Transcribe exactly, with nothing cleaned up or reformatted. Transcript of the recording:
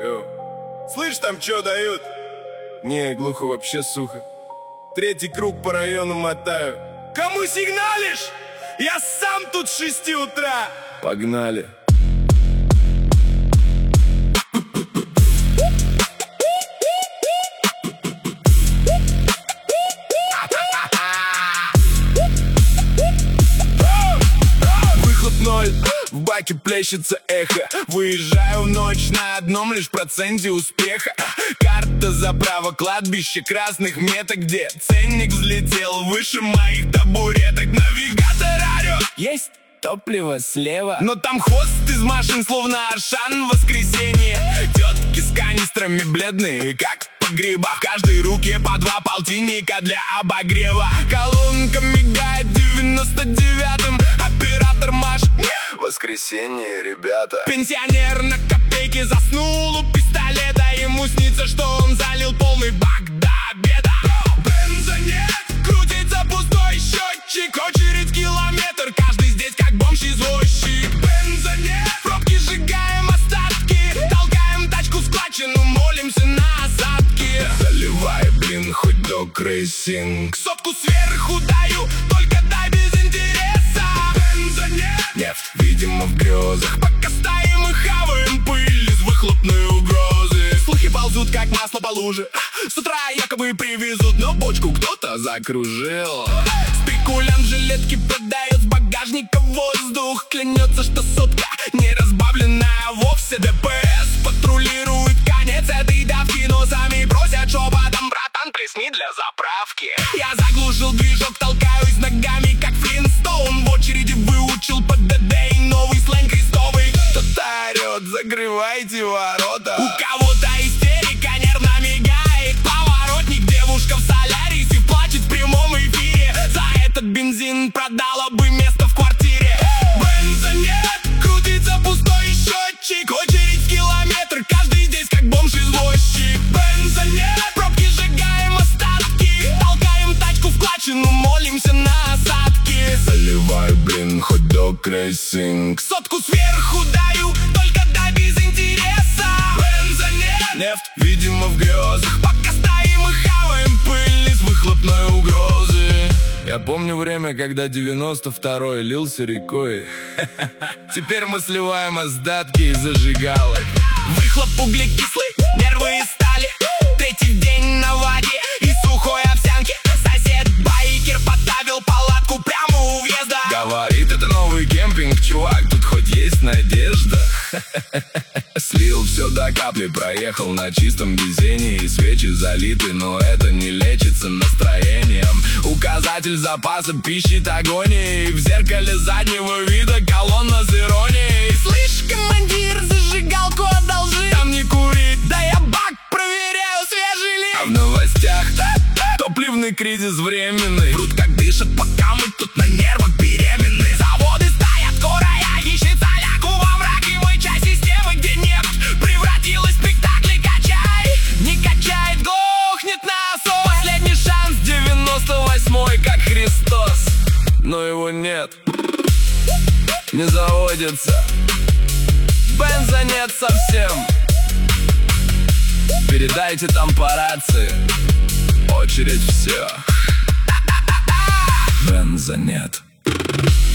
Йо. Слышь, там чё дают? Не, глухо, вообще сухо. Третий круг по району мотаю. Кому сигналишь? Я сам тут с шести утра. Погнали. Выхлоп ноль, в баке плещется эхо. Выезжаю в ночь на одном лишь проценте успеха. Карта заправа, кладбище красных меток, где ценник взлетел выше моих табуреток. Навигатор орёт, есть топливо слева, но там хвост из машин, словно Аршан в воскресенье. Тетки с канистрами бледные, как погреба. В каждой руке по два полтинника для обогрева. Колонка мигает девяносто девятым. Оператор машет. Воскресенье, ребята. Пенсионер на копейке заснул у пистолета. Ему снится, что он залил полный бак до обеда. Бенза нет, крутится пустой счетчик. Очередь километр, каждый здесь как бомж-извозчик. Бенза нет, пробки сжигаем остатки. Толкаем тачку в складчину, молимся на осадки. Заливай, блин, хоть док рейсинг. Сотку сверху даю, только дай без интереса. Бенза нет, нефть, видимо, в грезах. Пока стоим и хаваем пыль из выхлопной угрозы. Слухи ползут, как масло по луже. С утра якобы привезут, но бочку кто-то закружил. Спекулянт в жилетке продает с багажника воздух. Клянется, что сотка не разбавленная вовсе. ДПС патрулирует конец этой давки, но сами просят шепотом: братан, плесни для заправки. Я заглушил движок, толкаюсь ногами, как Флинстоун. В очереди выучил ПДД и новый сленг крестовый. Кто-то орёт: закрывайте ворота. У кого-то истерика нервно мигает. Поворотник, девушка в солярисе плачет в прямом эфире. За этот бензин продала бы место в квартире. Бенза нет, крутится пустой счетчик. Очередь в километр, каждый здесь как бомж-извозчик. Бенза нет, пробки сжигаем остатки. Толкаем тачку в клатчину, молимся на осадки. Заливай, блин, хоть док рейсинг. Сотку сверху даю, только дай без интереса. Бенза нет, нефть, видимо, в грезах. Пока стоим и хаваем пыль из выхлопной угрозы. Я помню время, когда девяносто второй лился рекой. Теперь мы сливаем остатки и зажигалы. Выхлоп углекислый, нервы из стали. Третий день на воде и сухой овсянки. Сосед байкер поставил палатку прямо у въезда. Говорит, это новый кемпинг, чувак, тут хоть есть надежда. Слил все до капли, проехал на чистом везении. Свечи залиты, но это не лечится настроением. Указатель запаса пищи агонии. В зеркале заднего вида колонна с иронией. Слышь, командир, зажигалку одолжи. Там не курить, да я бак проверяю, свежий ли. А в новостях топливный кризис временный. Врут, как дышат, пока мы тут на нервах беременны. Заводы стоят, скорая ищет соляку во врагивой часть системы, где нефть превратилась в спектакль. Качай, не качает, глохнет насос. Последний шанс девяносто восьмой, как Христос. Но его нет, не заводится. Бенза нет совсем. Передайте там по рации: очередь, все. Бенза нет.